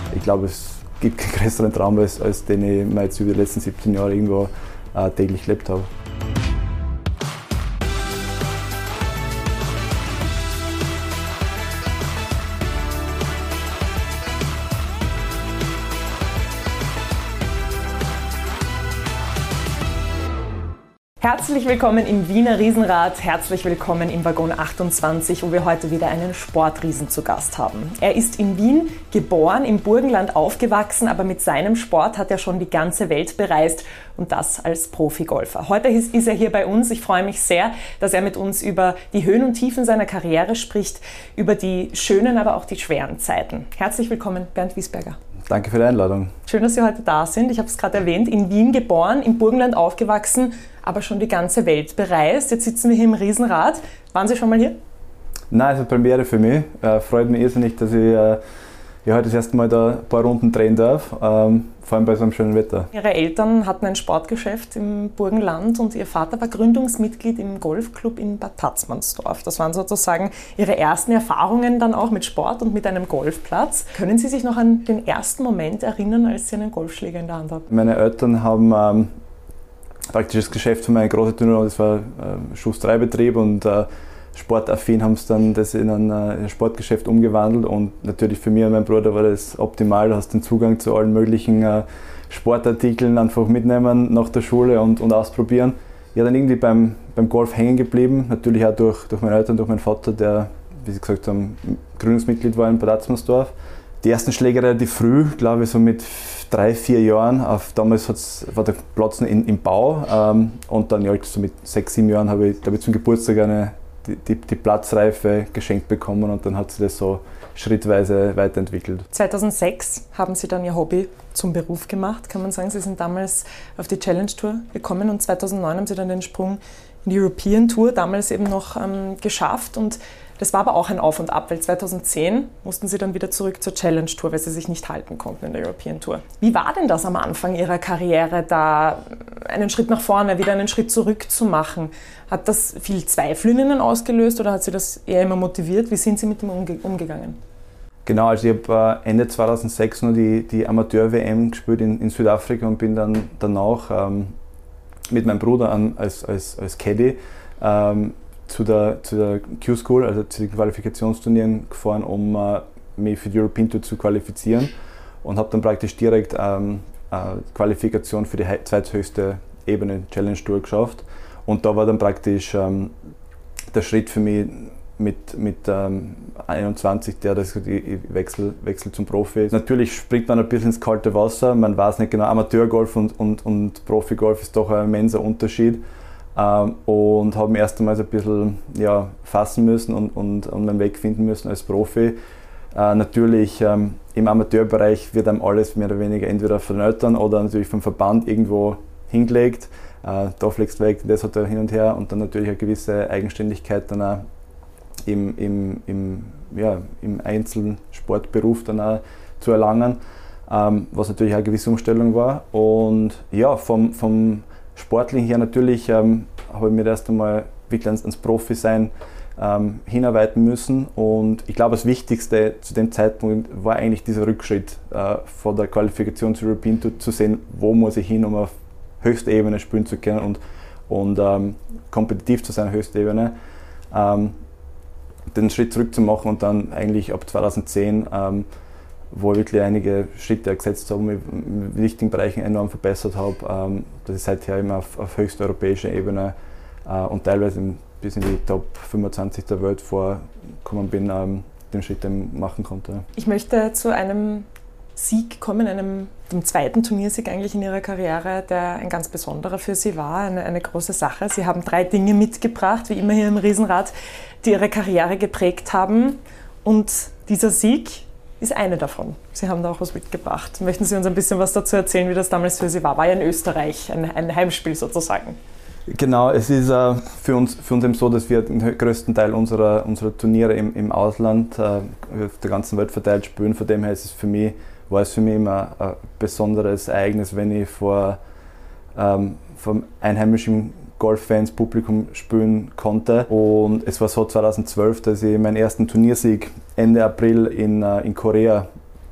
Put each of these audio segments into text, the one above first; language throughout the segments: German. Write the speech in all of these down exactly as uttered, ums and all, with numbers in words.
ich glaube, es gibt keinen größeren Traum, als, als den ich mir jetzt über die letzten siebzehn Jahre irgendwo äh, täglich gelebt habe. Herzlich willkommen im Wiener Riesenrad, herzlich willkommen im Waggon achtundzwanzig, wo wir heute wieder einen Sportriesen zu Gast haben. Er ist in Wien geboren, im Burgenland aufgewachsen, aber mit seinem Sport hat er schon die ganze Welt bereist und das als Profigolfer. Heute ist er hier bei uns. Ich freue mich sehr, dass er mit uns über die Höhen und Tiefen seiner Karriere spricht, über die schönen, aber auch die schweren Zeiten. Herzlich willkommen, Bernd Wiesberger. Danke für die Einladung. Schön, dass Sie heute da sind. Ich habe es gerade erwähnt, in Wien geboren, im Burgenland aufgewachsen, aber schon die ganze Welt bereist. Jetzt sitzen wir hier im Riesenrad. Waren Sie schon mal hier? Nein, es ist eine Premiere für mich. Äh, freut mich irrsinnig, dass ich äh, ja, heute das erste Mal da ein paar Runden drehen darf, ähm, vor allem bei so einem schönen Wetter. Ihre Eltern hatten ein Sportgeschäft im Burgenland und Ihr Vater war Gründungsmitglied im Golfclub in Bad Tatzmannsdorf. Das waren sozusagen Ihre ersten Erfahrungen dann auch mit Sport und mit einem Golfplatz. Können Sie sich noch an den ersten Moment erinnern, als Sie einen Golfschläger in der Hand hatten? Meine Eltern haben ähm, praktisch das Geschäft von meiner großen Tochter, das war äh, Schustereibetrieb und äh, sportaffin haben sie dann das in ein, in ein Sportgeschäft umgewandelt und natürlich für mich und meinen Bruder war das optimal. Du hast den Zugang zu allen möglichen äh, Sportartikeln einfach mitnehmen nach der Schule und, und ausprobieren. Ich bin dann irgendwie beim, beim Golf hängen geblieben, natürlich auch durch, durch meine Eltern, durch meinen Vater, der, wie Sie gesagt haben, Gründungsmitglied war in Bad Tatzmannsdorf. Die ersten Schläge relativ früh, glaube ich so mit drei, vier Jahren. Auf, damals war der Platz in, im Bau ähm, und dann ja, so mit sechs, sieben Jahren habe ich, glaube ich, zum Geburtstag eine Die, die, die Platzreife geschenkt bekommen und dann hat sich das so schrittweise weiterentwickelt. zweitausendsechs haben Sie dann Ihr Hobby zum Beruf gemacht, kann man sagen. Sie sind damals auf die Challenge Tour gekommen und zweitausendneun haben Sie dann den Sprung in die European Tour damals eben noch ähm, geschafft und das war aber auch ein Auf und Ab, weil zweitausendzehn mussten Sie dann wieder zurück zur Challenge Tour, weil Sie sich nicht halten konnten in der European Tour. Wie war denn das am Anfang Ihrer Karriere, da einen Schritt nach vorne, wieder einen Schritt zurück zu machen? Hat das viel Zweifel in Ihnen ausgelöst oder hat Sie das eher immer motiviert? Wie sind Sie mit dem umge- umgegangen? Genau, also ich habe Ende zweitausendsechs noch die, die Amateur-W M gespielt in, in Südafrika und bin dann danach ähm, mit meinem Bruder an, als, als, als Caddy ähm, zu der, zu der Q-School, also zu den Qualifikationsturnieren gefahren, um äh, mich für die European Tour zu qualifizieren und habe dann praktisch direkt ähm, äh, Qualifikation für die zweithöchste Ebene Challenge Tour geschafft und da war dann praktisch ähm, der Schritt für mich mit, mit ähm, einundzwanzig, der das die Wechsel, Wechsel zum Profi. Natürlich springt man ein bisschen ins kalte Wasser, man weiß nicht genau, Amateurgolf und, und, und Profigolf ist doch ein immenser Unterschied. Ähm, und habe mich erst einmal so ein bisschen ja, fassen müssen und, und, und meinen Weg finden müssen als Profi. Äh, natürlich ähm, im Amateurbereich wird einem alles mehr oder weniger entweder von den Eltern oder natürlich vom Verband irgendwo hingelegt. Äh, da fliegst du weg, das hat er hin und her und dann natürlich eine gewisse Eigenständigkeit dann auch im, im, im, ja, im Einzelsportberuf dann auch zu erlangen, ähm, was natürlich auch eine gewisse Umstellung war. Und ja, vom, vom Sportlichen her natürlich ähm, habe ich mir erst einmal wirklich ans, ans Profi-Sein ähm, hinarbeiten müssen und ich glaube, das Wichtigste zu dem Zeitpunkt war eigentlich dieser Rückschritt äh, von der Qualifikation zur European Tour zu sehen, wo muss ich hin, um auf höchster Ebene spielen zu können und, und ähm, kompetitiv zu sein auf höchster Ebene. Ähm, den Schritt zurück zu machen und dann eigentlich ab zweitausendzehn ähm, wo ich wirklich einige Schritte gesetzt habe und mich in wichtigen Bereichen enorm verbessert habe, ähm, dass ich seither immer auf, auf höchster europäischer Ebene äh, und teilweise bis in die Top fünfundzwanzig der Welt vorgekommen bin, ähm, den Schritt machen konnte. Ich möchte zu einem Sieg kommen, einem dem zweiten Turniersieg eigentlich in Ihrer Karriere, der ein ganz besonderer für Sie war, eine, eine große Sache. Sie haben drei Dinge mitgebracht, wie immer hier im Riesenrad, die Ihre Karriere geprägt haben und dieser Sieg ist eine davon. Sie haben da auch was mitgebracht. Möchten Sie uns ein bisschen was dazu erzählen, wie das damals für Sie war? War ja in Österreich, ein, ein Heimspiel sozusagen. Genau, es ist äh, für, uns, für uns eben so, dass wir den größten Teil unserer, unserer Turniere im, im Ausland, äh, auf der ganzen Welt verteilt spielen. Von dem her ist es für mich, war es für mich immer ein besonderes Ereignis, wenn ich vor ähm, vom einheimischen Golffans Publikum spielen konnte. Und es war so zweitausendzwölf, dass ich meinen ersten Turniersieg Ende April in, in Korea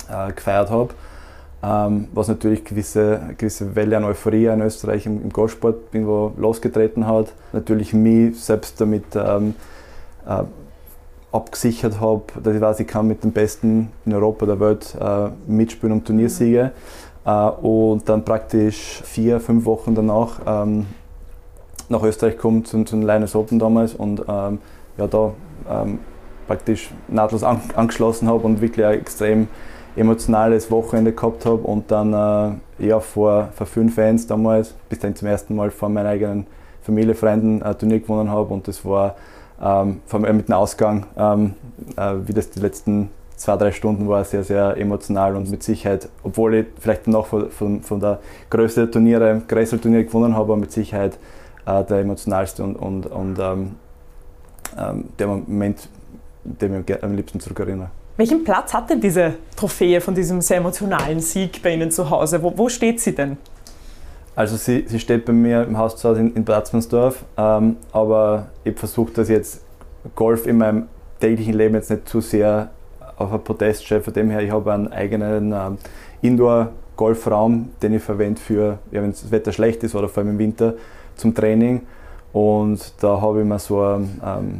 äh, gefeiert habe. Ähm, was natürlich gewisse, gewisse Welle an Euphorie in Österreich im, im Golfsport irgendwo losgetreten hat. Natürlich mich selbst damit ähm, äh, abgesichert habe, dass ich weiß, ich kann mit den Besten in Europa, der Welt äh, mitspielen um Turniersiege. Mhm. Äh, und dann praktisch vier, fünf Wochen danach ähm, nach Österreich kommt zu, zu den Linus Open damals und ähm, ja, da ähm, praktisch nahtlos an, angeschlossen habe und wirklich ein extrem emotionales Wochenende gehabt habe und dann äh, ja, vor, vor vielen Fans damals, bis dann zum ersten Mal vor meinen eigenen Familie, Freunden ein Turnier gewonnen habe und das war ähm, vor allem mit dem Ausgang, ähm, äh, wie das die letzten zwei, drei Stunden war, sehr, sehr emotional und mit Sicherheit, obwohl ich vielleicht noch von, von, von der Größe der Turniere, Größe-Turniere gewonnen habe, aber mit Sicherheit äh, der emotionalste und, und, und ähm, ähm, der Moment, den ich am liebsten zurückerinnere. Welchen Platz hat denn diese Trophäe von diesem sehr emotionalen Sieg bei Ihnen zu Hause? Wo, wo steht sie denn? Also sie, sie steht bei mir im Haus zu Hause in, in Bad-Atzmannsdorf, ähm, aber ich versuche das jetzt, Golf in meinem täglichen Leben jetzt nicht zu sehr auf ein Podest stelle. Von dem her, ich habe einen eigenen ähm, Indoor-Golfraum, den ich verwende für, ja, wenn das Wetter schlecht ist oder vor allem im Winter, zum Training. Und da habe ich mir so ein, ähm,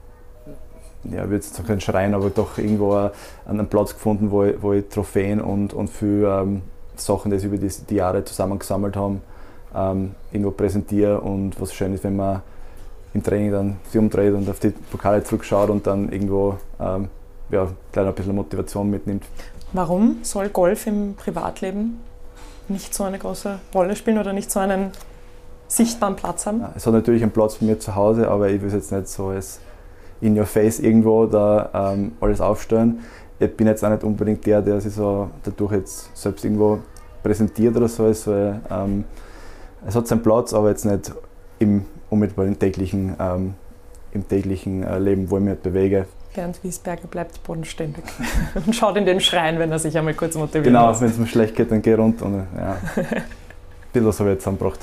ja, ich würde jetzt keinen Schrein, aber doch irgendwo einen Platz gefunden, wo ich, wo ich Trophäen und, und viele ähm, Sachen, die sie über die, die Jahre zusammengesammelt haben, ähm, irgendwo präsentiere. Und was schön ist, wenn man im Training dann sich umdreht und auf die Pokale zurückschaut und dann irgendwo ähm, ja, gleich ein bisschen Motivation mitnimmt. Warum soll Golf im Privatleben nicht so eine große Rolle spielen oder nicht so einen sichtbaren Platz haben? Ja, es hat natürlich einen Platz bei mir zu Hause, aber ich will es jetzt nicht so als in your face irgendwo da ähm, alles aufstellen. Ich bin jetzt auch nicht unbedingt der, der sich so dadurch jetzt selbst irgendwo präsentiert oder so. Also, ähm, es hat seinen Platz, aber jetzt nicht im unmittelbaren täglichen, ähm, im täglichen äh, Leben, wo ich mich halt bewege. Bernd Wiesberger bleibt bodenständig und schaut in den Schrein, wenn er sich einmal kurz motiviert. Genau, wenn es mir schlecht geht, dann geh runter. Und, ja. Ein bisschen was habe ich jetzt zusammengebracht.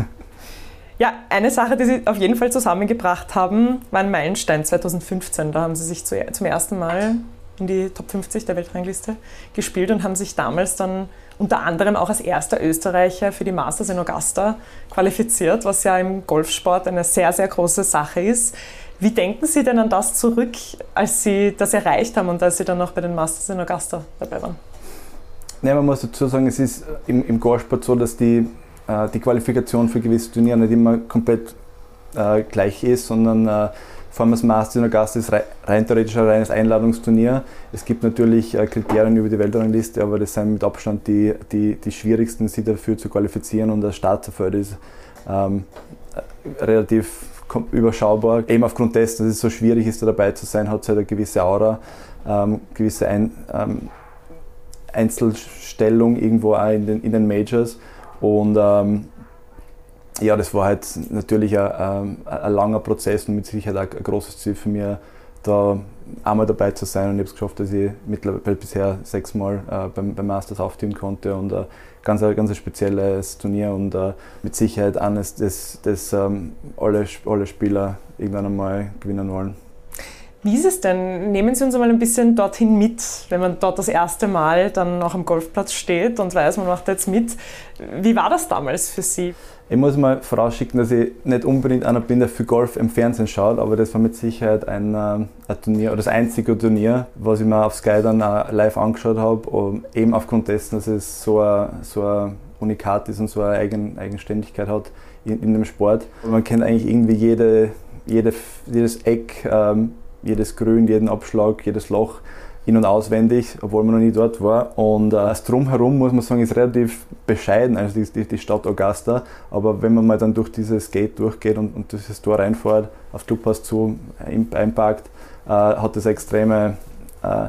Ja, eine Sache, die Sie auf jeden Fall zusammengebracht haben, war ein Meilenstein zweitausendfünfzehn. Da haben Sie sich zum ersten Mal in die Top fünfzig der Weltrangliste gespielt und haben sich damals dann unter anderem auch als erster Österreicher für die Masters in Augusta qualifiziert, was ja im Golfsport eine sehr, sehr große Sache ist. Wie denken Sie denn an das zurück, als Sie das erreicht haben und als Sie dann noch bei den Masters in Augusta dabei waren? Ja, man muss dazu sagen, es ist im, im Golfsport so, dass die die Qualifikation für gewisse Turniere nicht immer komplett äh, gleich ist, sondern äh, vor allem das Masters in Augusta ist rein theoretisch ein reines Einladungsturnier. Es gibt natürlich äh, Kriterien über die Weltrangliste, aber das sind mit Abstand die, die, die schwierigsten, sich dafür zu qualifizieren, und das Starterfeld ist ähm, relativ überschaubar. Eben aufgrund dessen, dass es so schwierig ist, da dabei zu sein, hat es halt eine gewisse Aura, ähm, gewisse Ein, ähm, Einzelstellung irgendwo auch in den, in den Majors. Und ähm, ja, das war halt natürlich ein, ein langer Prozess und mit Sicherheit auch ein großes Ziel für mich, da einmal dabei zu sein. Und ich habe es geschafft, dass ich mittlerweile bisher sechsmal äh, beim, beim Masters aufnehmen konnte, und äh, ganz, ein ganz spezielles Turnier und äh, mit Sicherheit eines, das, das ähm, alle, alle Spieler irgendwann einmal gewinnen wollen. Wie ist es denn? Nehmen Sie uns einmal ein bisschen dorthin mit, wenn man dort das erste Mal dann noch am Golfplatz steht und weiß, man macht jetzt mit. Wie war das damals für Sie? Ich muss mal vorausschicken, dass ich nicht unbedingt einer bin, der für Golf im Fernsehen schaut, aber das war mit Sicherheit ein, ein Turnier, oder das einzige Turnier, was ich mir auf Sky dann live angeschaut habe, eben aufgrund dessen, dass es so ein, so ein Unikat ist und so eine Eigen, Eigenständigkeit hat in, in dem Sport. Und man kennt eigentlich irgendwie jede, jede, jedes Eck, ähm, jedes Grün, jeden Abschlag, jedes Loch in- und auswendig, obwohl man noch nie dort war. Und äh, das Drumherum, muss man sagen, ist relativ bescheiden, also die, die Stadt Augusta. Aber wenn man mal dann durch dieses Gate durchgeht und, und dieses Tor reinfährt, aufs Clubhaus zu, einparkt, äh, hat das extreme, äh,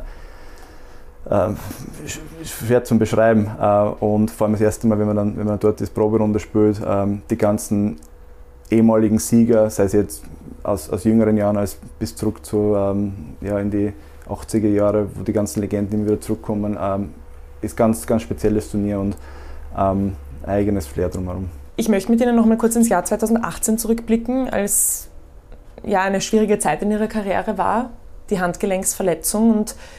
äh, schwer zum Beschreiben. Äh, und vor allem das erste Mal, wenn man dann, wenn man dort die Proberunde spielt, äh, die ganzen ehemaligen Sieger, sei es jetzt aus, aus jüngeren Jahren als bis zurück zu, ähm, ja, in die achtziger Jahre, wo die ganzen Legenden immer wieder zurückkommen, ähm, ist ganz, ganz spezielles Turnier und ähm, ein eigenes Flair drumherum. Ich möchte mit Ihnen noch mal kurz ins Jahr zweitausendachtzehn zurückblicken, als ja eine schwierige Zeit in Ihrer Karriere war, die Handgelenksverletzung, und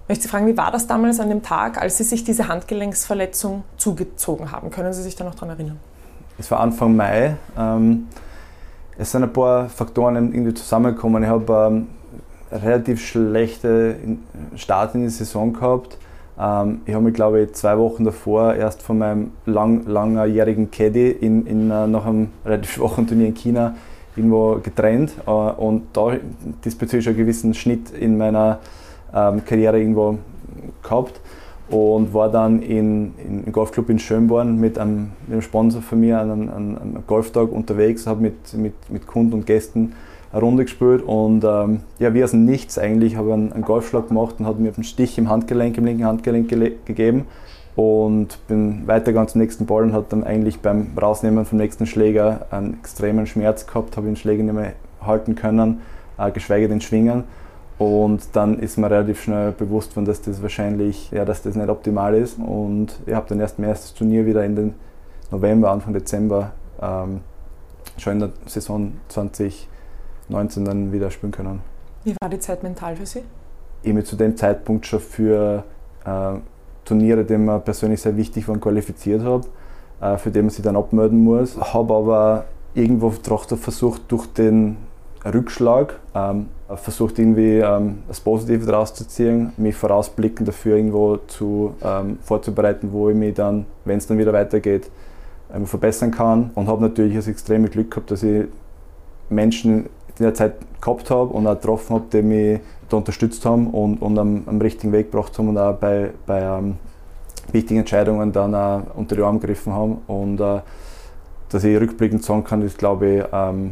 Ich möchte Sie fragen, wie war das damals an dem Tag, als Sie sich diese Handgelenksverletzung zugezogen haben? Können Sie sich da noch daran erinnern? Es war Anfang Mai. Ähm, es sind ein paar Faktoren irgendwie zusammengekommen. Ich habe ähm, einen relativ schlechten Start in die Saison gehabt. Ähm, ich habe mich, glaube ich, zwei Wochen davor erst von meinem lang, langjährigen Caddy in, in, nach einem relativ schwachen Turnier in China irgendwo getrennt äh, und da diesbezüglich einen gewissen Schnitt in meiner ähm, Karriere irgendwo gehabt und war dann in, in, im Golfclub in Schönborn mit einem, mit einem Sponsor von mir an einem, an einem Golftag unterwegs, habe mit, mit, mit Kunden und Gästen eine Runde gespielt und ähm, ja, wie aus dem Nichts eigentlich, habe einen, einen Golfschlag gemacht und hat mir einen Stich im Handgelenk, im linken Handgelenk gele- gegeben und bin weitergegangen zum nächsten Ball und hat dann eigentlich beim Rausnehmen vom nächsten Schläger einen extremen Schmerz gehabt, habe den Schläger nicht mehr halten können, äh, geschweige denn schwingen. Und dann ist mir relativ schnell bewusst worden, dass das wahrscheinlich, ja, dass das nicht optimal ist. Und ich habe dann erst mein erstes Turnier wieder in den November, Anfang Dezember, ähm, schon in der Saison zwanzig neunzehn dann wieder spielen können. Wie war die Zeit mental für Sie? Ich habe mich zu dem Zeitpunkt schon für äh, Turniere, die mir persönlich sehr wichtig waren, qualifiziert habe, äh, für die man sich dann abmelden muss. Habe aber irgendwo trotzdem versucht, durch den Rückschlag ähm, versucht irgendwie ähm, das Positive daraus zu ziehen, mich vorausblickend dafür irgendwo zu, ähm, vorzubereiten, wo ich mich dann, wenn es dann wieder weitergeht, ähm, verbessern kann. Und habe natürlich das extreme Glück gehabt, dass ich Menschen in der Zeit gehabt habe und auch getroffen habe, die mich da unterstützt haben und, und am, am richtigen Weg gebracht haben und auch bei, bei ähm, wichtigen Entscheidungen dann auch unter die Arme gegriffen haben. Und äh, dass ich rückblickend sagen kann, ist, glaube ich, ähm,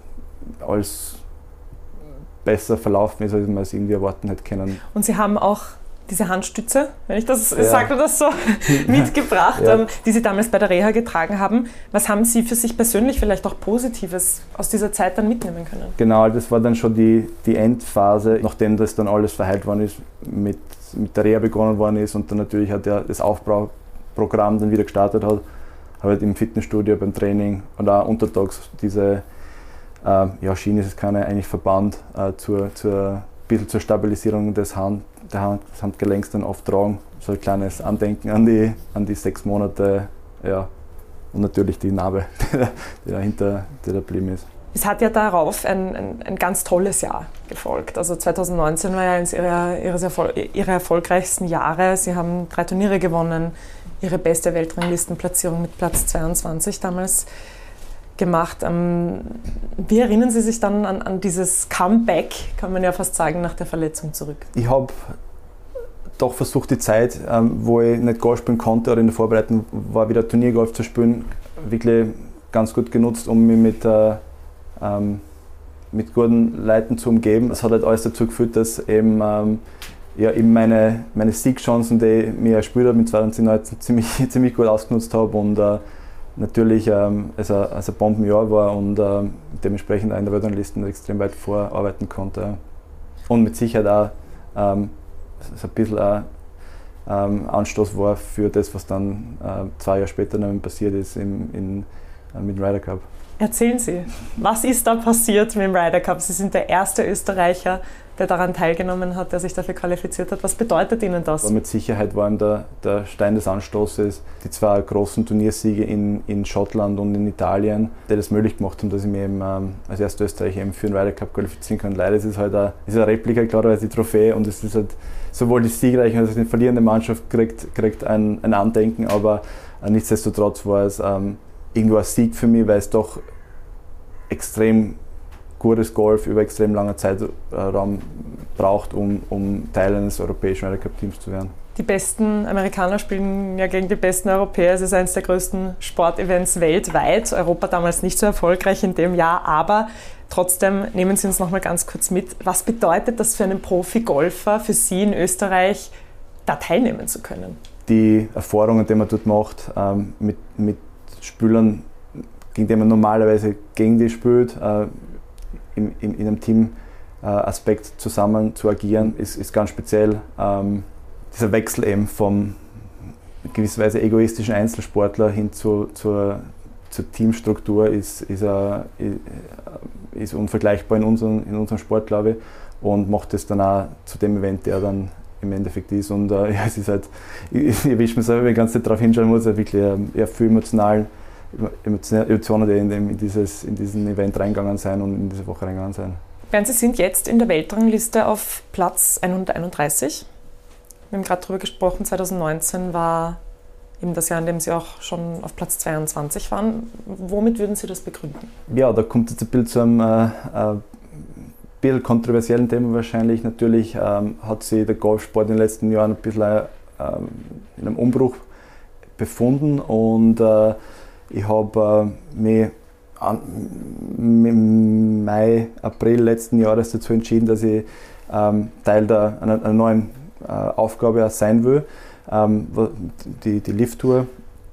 alles besser verlaufen ist, als man es irgendwie erwarten hätte können. Und Sie haben auch diese Handstütze, wenn ich das ja. sage, das so mitgebracht, ja. ähm, die Sie damals bei der Reha getragen haben. Was haben Sie für sich persönlich vielleicht auch Positives aus dieser Zeit dann mitnehmen können? Genau, das war dann schon die, die Endphase, nachdem das dann alles verheilt worden ist, mit, mit der Reha begonnen worden ist und dann natürlich hat ja das Aufbauprogramm dann wieder gestartet hat, habe halt im Fitnessstudio, beim Training und auch untertags diese äh, ja, Schiene ist es keine, eigentlich Verband äh, zur, zur, bisschen zur Stabilisierung des, Hand, der Hand, des Handgelenks dann auftragen. So ein kleines Andenken an die, an die sechs Monate, ja, und natürlich die Narbe, die dahinter die da geblieben ist. Es hat ja darauf ein, ein, ein ganz tolles Jahr gefolgt. Also zwanzig neunzehn war ja eines ihrer, ihres Erfol- ihrer erfolgreichsten Jahre. Sie haben drei Turniere gewonnen, ihre beste Weltranglistenplatzierung mit Platz zweiundzwanzig damals gemacht. Wie erinnern Sie sich dann an, an dieses Comeback, kann man ja fast sagen, nach der Verletzung zurück? Ich habe doch versucht, die Zeit, wo ich nicht Golf spielen konnte oder in der Vorbereitung war, wieder Turniergolf zu spielen, wirklich ganz gut genutzt, um mich mit, äh, ähm, mit guten Leuten zu umgeben. Das hat halt alles dazu geführt, dass eben, ähm, ja, eben meine, meine Siegchancen, die ich mir erspielt habe mit zwanzig neunzehn, ziemlich, ziemlich gut ausgenutzt habe und äh, natürlich ähm, es ein, ein Bombenjahr war und äh, dementsprechend auch in der Weltrangliste extrem weit vorarbeiten konnte. Und mit Sicherheit auch ähm, es ein bisschen ein ähm, Anstoß war für das, was dann äh, zwei Jahre später dann passiert ist im, in, äh, mit dem Ryder Cup. Erzählen Sie, was ist da passiert mit dem Ryder Cup? Sie sind der erste Österreicher, der daran teilgenommen hat, der sich dafür qualifiziert hat. Was bedeutet Ihnen das? Aber mit Sicherheit waren der, der Stein des Anstoßes die zwei großen Turniersiege in, in Schottland und in Italien, die das möglich gemacht haben, dass ich mich eben, ähm, als erster Österreicher eben für den Ryder Cup qualifizieren kann. Leider ist es halt eine, ist eine Replika, klarerweise die Trophäe, und es ist halt sowohl die siegreiche als auch die verlierende Mannschaft kriegt, kriegt ein, ein Andenken, aber äh, nichtsdestotrotz war es ähm, irgendwo ein Sieg für mich, weil es doch extrem gutes Golf über extrem langer Zeitraum braucht, um, um Teil eines europäischen Ryder Cup Teams zu werden. Die besten Amerikaner spielen ja gegen die besten Europäer. Es ist eines der größten Sportevents weltweit. Europa damals nicht so erfolgreich in dem Jahr, aber trotzdem nehmen Sie uns noch mal ganz kurz mit. Was bedeutet das für einen Profi-Golfer, für Sie in Österreich, da teilnehmen zu können? Die Erfahrungen, die man dort macht, ähm, mit, mit Spielern, gegen die man normalerweise gegen die spielt, äh, in, in, in einem Team-Aspekt äh, zusammen zu agieren, ist, ist ganz speziell. Ähm, dieser Wechsel eben vom gewisserweise egoistischen Einzelsportler hin zu, zur, zur Teamstruktur ist, ist, uh, ist unvergleichbar in unserem, in unserem Sport, glaube ich, und macht es dann auch zu dem Event, der dann im Endeffekt ist. Und äh, ja, es ist halt, ich, ich erwische mich selber, wenn ich die ganze Zeit darauf hinschauen muss, wirklich eher viel emotional, Emotionen, die in, dem, in, dieses, in diesen Event reingegangen sein und in diese Woche reingegangen sein. Bernd, Sie sind jetzt in der Weltrangliste auf Platz hunderteinunddreißig. Wir haben gerade darüber gesprochen, zwanzig neunzehn war eben das Jahr, in dem Sie auch schon auf Platz zweiundzwanzig waren. Womit würden Sie das begründen? Ja, da kommt jetzt ein bisschen zu einem äh, äh, bisschen kontroversiellen Thema wahrscheinlich. Natürlich ähm, hat sich der Golfsport in den letzten Jahren ein bisschen äh, in einem Umbruch befunden und äh, ich habe äh, mich im Mai, April letzten Jahres dazu entschieden, dass ich ähm, Teil der, einer, einer neuen äh, Aufgabe sein will. Ähm, die, die Lift-Tour,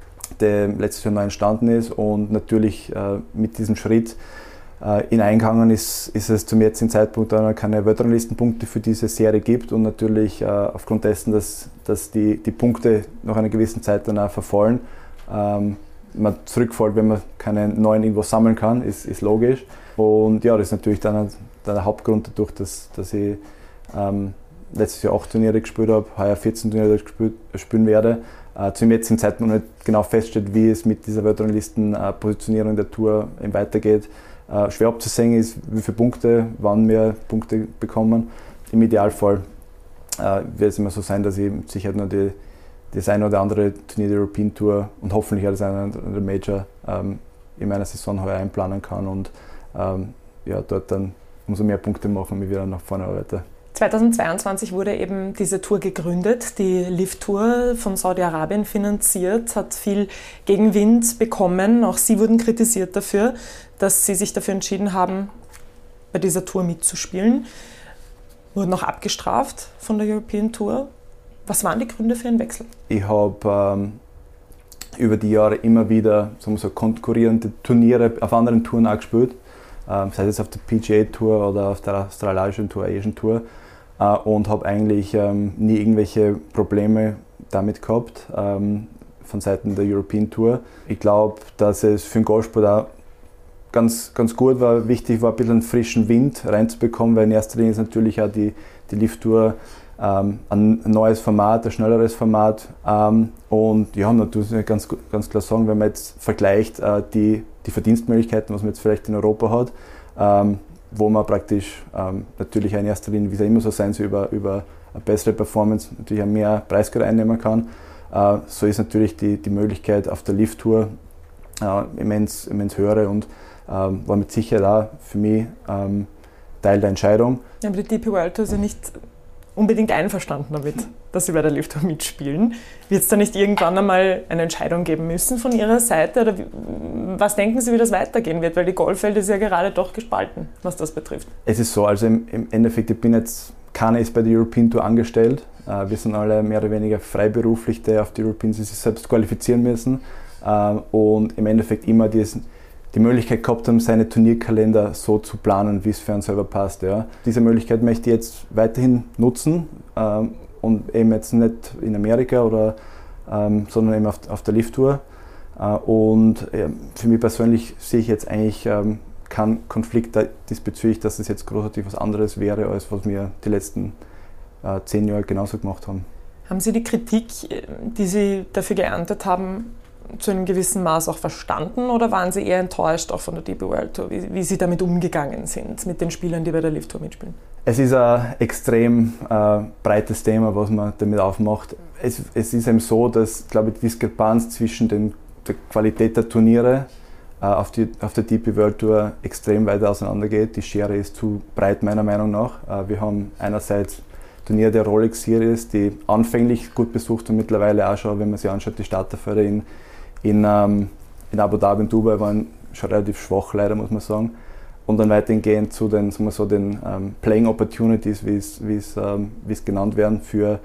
die letztes Jahr neu entstanden ist und natürlich äh, mit diesem Schritt äh, in Eingangen ist, ist es zum jetzigen Zeitpunkt dann keine Weltranglistenpunkte für diese Serie gibt und natürlich äh, aufgrund dessen, dass, dass die, die Punkte nach einer gewissen Zeit dann auch verfallen, ähm, man zurückfällt, wenn man keine neuen irgendwo sammeln kann, ist, ist logisch. Und ja, das ist natürlich dann der Hauptgrund dadurch, dass, dass ich ähm, letztes Jahr acht Turniere gespielt habe, heuer vierzehn Turniere gespielt, spielen werde. Äh, zum jetzigen Zeitpunkt noch nicht genau feststeht, wie es mit dieser Weltranglisten-Positionierung der Tour eben weitergeht. Äh, schwer abzusehen ist, wie viele Punkte, wann wir Punkte bekommen. Im Idealfall äh, wird es immer so sein, dass ich sicher nur die das eine oder andere Turnier der European Tour und hoffentlich auch das eine oder andere Major ähm, in meiner Saison heuer einplanen kann und ähm, ja, dort dann umso mehr Punkte machen, wie wir dann nach vorne arbeiten. zweitausendzweiundzwanzig wurde eben diese Tour gegründet, die Lift-Tour von Saudi-Arabien finanziert, hat viel Gegenwind bekommen. Auch Sie wurden kritisiert dafür, dass Sie sich dafür entschieden haben, bei dieser Tour mitzuspielen. Wurden auch abgestraft von der European Tour. Was waren die Gründe für Ihren Wechsel? Ich habe ähm, über die Jahre immer wieder sagen wir so, konkurrierende Turniere auf anderen Touren auch gespielt, ähm, sei es auf der P G A Tour oder auf der australischen Tour, Asian Tour äh, und habe eigentlich ähm, nie irgendwelche Probleme damit gehabt ähm, von Seiten der European Tour. Ich glaube, dass es für den Golfsport auch ganz, ganz gut war, wichtig war, ein bisschen einen frischen Wind reinzubekommen, weil in erster Linie ist natürlich auch die, die Lift-Tour Ähm, ein neues Format, ein schnelleres Format ähm, und ja, natürlich ganz, ganz klar sagen, wenn man jetzt vergleicht äh, die, die Verdienstmöglichkeiten, was man jetzt vielleicht in Europa hat, ähm, wo man praktisch ähm, natürlich in erster Linie, wie es ja immer so sein soll, über, über eine bessere Performance natürlich auch mehr Preisgeld einnehmen kann, äh, so ist natürlich die, die Möglichkeit auf der Lift-Tour äh, immens, immens höhere und ähm, war mit Sicherheit auch für mich ähm, Teil der Entscheidung. Ja, aber die D P World Tour ist ja nicht unbedingt einverstanden damit, dass Sie bei der Lift Tour mitspielen. Wird es da nicht irgendwann einmal eine Entscheidung geben müssen von Ihrer Seite? Oder wie, was denken Sie, wie das weitergehen wird? Weil die Golfwelt ist ja gerade doch gespalten, was das betrifft. Es ist so, also im, im Endeffekt, ich bin jetzt, keiner ist bei der European Tour angestellt. Äh, wir sind alle mehr oder weniger freiberuflich, die auf die European Tour sich selbst qualifizieren müssen. Äh, und im Endeffekt immer diesen die Möglichkeit gehabt haben, seine Turnierkalender so zu planen, wie es für einen selber passt. Ja. Diese Möglichkeit möchte ich jetzt weiterhin nutzen ähm, und eben jetzt nicht in Amerika, oder, ähm, sondern eben auf, auf der Lift-Tour. Äh, und äh, für mich persönlich sehe ich jetzt eigentlich ähm, keinen Konflikt diesbezüglich, dass es jetzt großartig was anderes wäre, als was wir die letzten äh, zehn Jahre genauso gemacht haben. Haben Sie die Kritik, die Sie dafür geerntet haben, zu einem gewissen Maß auch verstanden, oder waren Sie eher enttäuscht auch von der D P World Tour, wie, wie Sie damit umgegangen sind, mit den Spielern, die bei der Lift Tour mitspielen? Es ist ein extrem äh, breites Thema, was man damit aufmacht. Es, es ist eben so, dass, glaube ich, die Diskrepanz zwischen den, der Qualität der Turniere äh, auf, die, auf der D P World Tour extrem weit auseinander geht. Die Schere ist zu breit, meiner Meinung nach. Äh, wir haben einerseits Turniere der Rolex Series, die anfänglich gut besucht und mittlerweile auch schon, wenn man sich anschaut, die Starterfelder in In, ähm, in Abu Dhabi und Dubai waren schon relativ schwach, leider, muss man sagen. Und dann weitergehend zu den, sagen wir so, den ähm, Playing Opportunities, wie es, wie es, ähm, wie es genannt werden, für,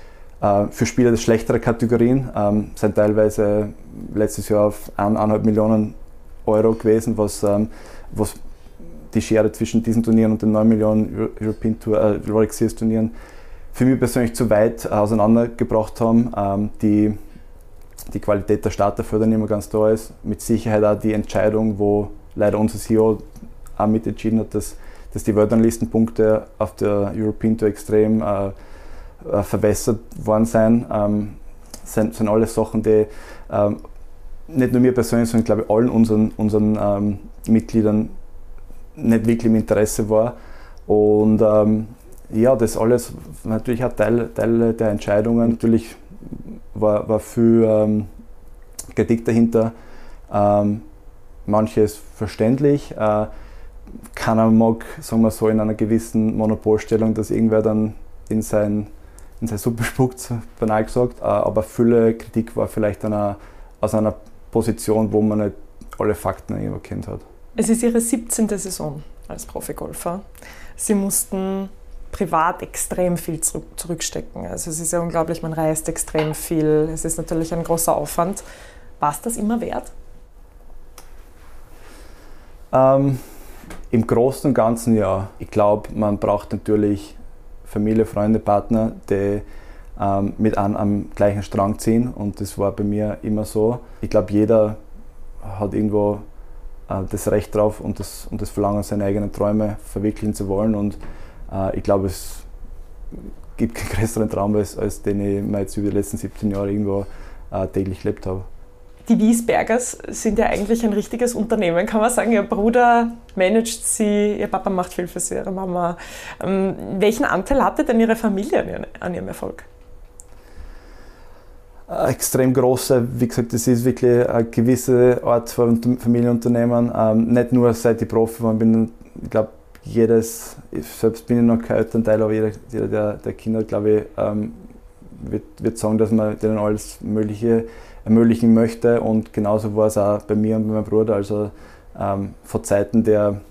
äh, für Spieler der schlechteren Kategorien. Ähm, sind teilweise letztes Jahr auf eineinhalb Millionen Euro gewesen, was, ähm, was die Schere zwischen diesen Turnieren und den neun Millionen European Tour, äh, Rolex Series Turnieren für mich persönlich zu weit auseinandergebracht haben. Ähm, die die Qualität der Starterfelder nicht mehr ganz da ist. Mit Sicherheit auch die Entscheidung, wo leider unser C E O auch mitentschieden hat, dass, dass die Weltranglistenpunkte auf der European Tour extrem äh, äh, verwässert worden sein. Ähm, sind, sind alles Sachen, die ähm, nicht nur mir persönlich, sondern glaube ich allen unseren, unseren ähm, Mitgliedern nicht wirklich im Interesse war. Und ähm, ja, das alles war natürlich auch Teil, Teil der Entscheidungen. Natürlich war, war viel ähm, Kritik dahinter. Ähm, manches verständlich. Äh, keiner mag, sagen wir so, in einer gewissen Monopolstellung, dass irgendwer dann in sein, in seine Suppe spuckt, banal gesagt. Äh, aber viele Kritik war vielleicht einer, aus einer Position, wo man nicht alle Fakten irgendwo kennt hat. Es ist Ihre siebzehnte Saison als Profigolfer. Sie mussten privat extrem viel zurück, zurückstecken. Also es ist ja unglaublich, man reist extrem viel. Es ist natürlich ein großer Aufwand. War es das immer wert? Ähm, Im Großen und Ganzen ja. Ich glaube, man braucht natürlich Familie, Freunde, Partner, die ähm, mit an am gleichen Strang ziehen. Und das war bei mir immer so. Ich glaube, jeder hat irgendwo äh, das Recht drauf und das, und das Verlangen, seine eigenen Träume verwirklichen zu wollen. Und äh, ich glaube, es gibt keinen größeren Traum, als, als den ich mir jetzt über die letzten siebzehn Jahre irgendwo äh, täglich gelebt habe. Die Wiesbergers sind ja eigentlich ein richtiges Unternehmen, kann man sagen. Ihr Bruder managt sie, ihr Papa macht viel für sie, ihre Mama. Ähm, welchen Anteil hatte denn Ihre Familie an, ihren, an ihrem Erfolg? Äh, extrem große, wie gesagt, das ist wirklich eine gewisse Art von Familienunternehmen. Ähm, nicht nur seit ich Profi war, bin, ich glaube, jedes, ich selbst bin ich noch kein Elternteil, aber jeder, jeder der, der Kinder, glaube ich, ähm, wird, wird sagen, dass man denen alles Mögliche ermöglichen möchte, und genauso war es auch bei mir und bei meinem Bruder. Also ähm, von Zeiten der,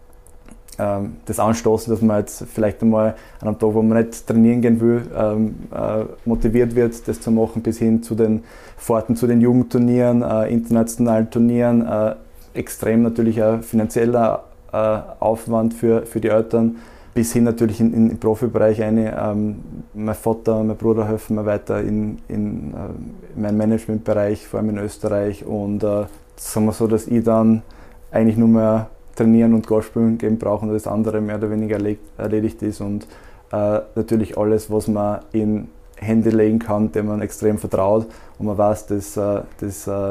ähm, des Anstoßen, dass man jetzt vielleicht einmal an einem Tag, wo man nicht trainieren gehen will, ähm, äh, motiviert wird, das zu machen, bis hin zu den Fahrten zu den Jugendturnieren, äh, internationalen Turnieren, äh, extrem natürlich auch finanzieller äh, Aufwand für, für die Eltern, bis hin natürlich in, in den Profibereich eine. Ähm, mein Vater und mein Bruder helfen mir weiter in, in, äh, in meinem Managementbereich, vor allem in Österreich. Und äh, sagen wir so, dass ich dann eigentlich nur mehr trainieren und Golf spielen gehen brauche und das andere mehr oder weniger erledigt ist. Und äh, natürlich alles, was man in Hände legen kann, dem man extrem vertraut und man weiß, dass, äh, dass, äh,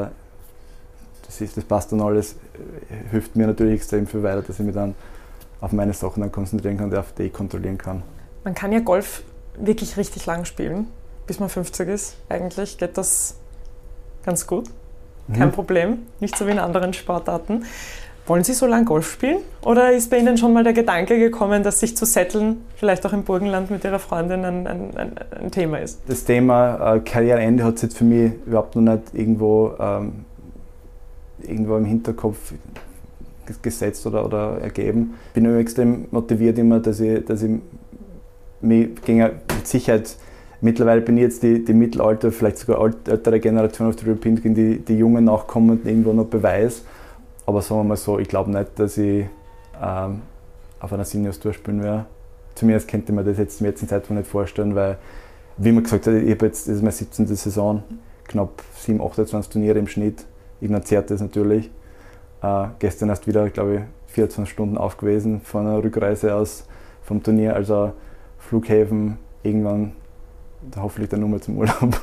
das, ist, das passt dann alles, hilft mir natürlich extrem viel weiter, dass ich mich dann auf meine Sachen dann konzentrieren kann, auf die ich kontrollieren kann. Man kann ja Golf wirklich richtig lang spielen, bis man fünfzig ist. Eigentlich geht das ganz gut, kein mhm. Problem, nicht so wie in anderen Sportarten. Wollen Sie so lange Golf spielen? Oder ist bei Ihnen schon mal der Gedanke gekommen, dass sich zu setteln, vielleicht auch im Burgenland mit Ihrer Freundin, ein, ein, ein, ein Thema ist? Das Thema äh, Karriereende hat es jetzt für mich überhaupt noch nicht irgendwo, ähm, irgendwo im Hinterkopf gesetzt oder, oder ergeben. Ich bin immer extrem motiviert, immer, dass ich, dass ich mich gegen, mit Sicherheit, mittlerweile bin ich jetzt die, die Mittelalter, vielleicht sogar ältere Generation auf der European, gegen die, die Jungen nachkommen und irgendwo noch Beweis. Aber sagen wir mal so, ich glaube nicht, dass ich ähm, auf einer Seniors Tour spielen werde. Zumindest könnte man das jetzt zum jetzigen Zeitpunkt nicht vorstellen, weil, wie man gesagt hat, ich habe jetzt, das ist meine siebzehnte Saison, knapp sieben, achtundzwanzig Turniere im Schnitt. Ignatiert das natürlich. Äh, gestern erst wieder, glaube ich, vierundzwanzig Stunden auf gewesen von einer Rückreise aus vom Turnier, also Flughäfen, irgendwann da hoffentlich dann nur mal zum Urlaub.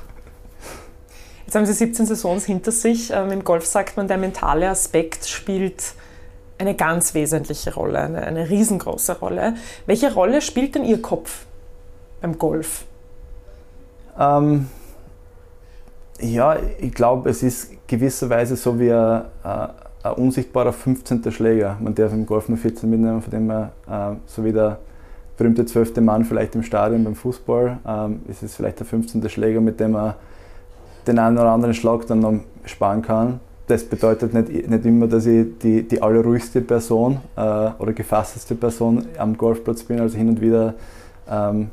Jetzt haben Sie siebzehn Saisons hinter sich. Ähm, Im Golf sagt man, der mentale Aspekt spielt eine ganz wesentliche Rolle, eine, eine riesengroße Rolle. Welche Rolle spielt denn Ihr Kopf beim Golf? Ähm, ja, ich glaube, es ist gewisserweise so wie ein, ein, ein unsichtbarer fünfzehnter Schläger. Man darf im Golf nur vierzehn mitnehmen, von dem her, äh, so wie der berühmte zwölfte Mann vielleicht im Stadion beim Fußball, ähm, ist es vielleicht der fünfzehnte Schläger, mit dem man den einen oder anderen Schlag dann noch sparen kann. Das bedeutet nicht, nicht immer, dass ich die, die allerruhigste Person äh, oder gefassteste Person am Golfplatz bin. Also hin und wieder, ähm,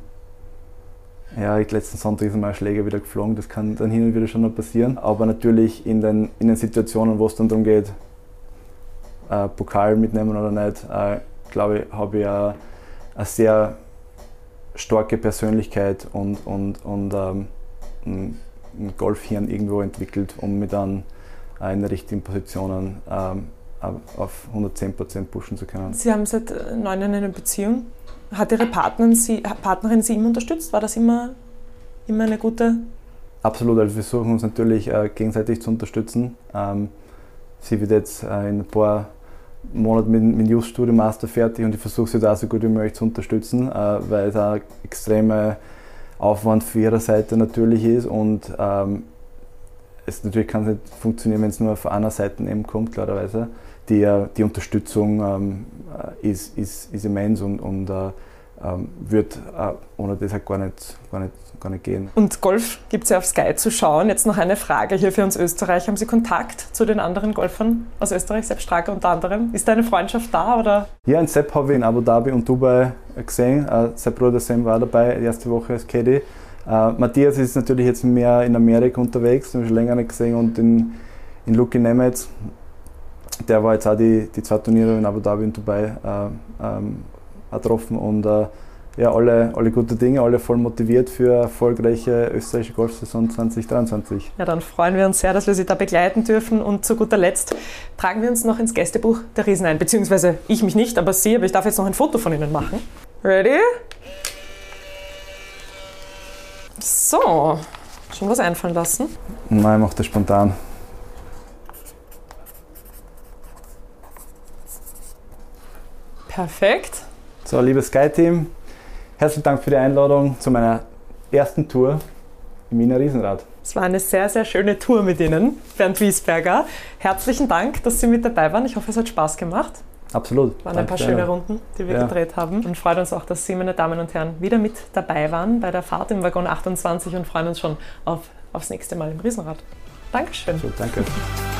ja, letzten Sonntag ist mal ein Schläger wieder geflogen, das kann dann hin und wieder schon noch passieren. Aber natürlich in den, in den Situationen, wo es dann darum geht, äh, Pokal mitnehmen oder nicht, äh, glaube ich, habe ich eine, eine sehr starke Persönlichkeit und, und, und ähm, ein Golfhirn irgendwo entwickelt, um mich dann in den richtigen Positionen ähm, auf hundertzehn Prozent pushen zu können. Sie haben seit neun Jahren eine Beziehung. Hat Ihre Partnerin Sie, Partnerin Sie immer unterstützt? War das immer, immer eine gute? Absolut, also wir versuchen uns natürlich äh, gegenseitig zu unterstützen. Ähm, sie wird jetzt äh, in ein paar Monaten mit, mit dem Just-Studium Master fertig und ich versuche sie da so gut wie möglich zu unterstützen, äh, weil es ein extremer Aufwand für ihre Seite natürlich ist und ähm, es natürlich kann es nicht funktionieren, wenn es nur von einer Seite eben kommt, klarerweise. Die, die Unterstützung ähm, ist, ist, ist immens und, und äh, ähm, wird äh, ohne das halt gar nicht, gar nicht, gar nicht gehen. Und Golf gibt es ja auf Sky zu schauen. Jetzt noch eine Frage hier für uns Österreich. Haben Sie Kontakt zu den anderen Golfern aus Österreich, Sepp Straka unter anderem? Ist da eine Freundschaft da? Oder? Ja, einen Sepp habe ich in Abu Dhabi und Dubai gesehen. Äh, sein Bruder Sam war dabei, die erste Woche als Caddy. Äh, Matthias ist natürlich jetzt mehr in Amerika unterwegs, den habe ich schon länger nicht gesehen, und in, in Luki Nemeth, der war jetzt auch die, die zwei Turniere in Abu Dhabi und Dubai äh, ähm, getroffen und äh, ja, alle, alle gute Dinge, alle voll motiviert für erfolgreiche österreichische Golfsaison zwanzig dreiundzwanzig. Ja, dann freuen wir uns sehr, dass wir Sie da begleiten dürfen, und zu guter Letzt tragen wir uns noch ins Gästebuch der Riesen ein, beziehungsweise ich mich nicht, aber Sie, aber ich darf jetzt noch ein Foto von Ihnen machen. Ready? So, schon was einfallen lassen? Nein, ich mache das spontan. Perfekt. So, liebes Sky-Team, herzlichen Dank für die Einladung zu meiner ersten Tour im Wiener Riesenrad. Es war eine sehr, sehr schöne Tour mit Ihnen, Bernd Wiesberger. Herzlichen Dank, dass Sie mit dabei waren. Ich hoffe, es hat Spaß gemacht. Absolut. Waren ein paar schöne Runden, die wir ja. gedreht haben. Und freuen uns auch, dass Sie, meine Damen und Herren, wieder mit dabei waren bei der Fahrt im Waggon achtundzwanzig und freuen uns schon auf, aufs nächste Mal im Riesenrad. Dankeschön. So, danke.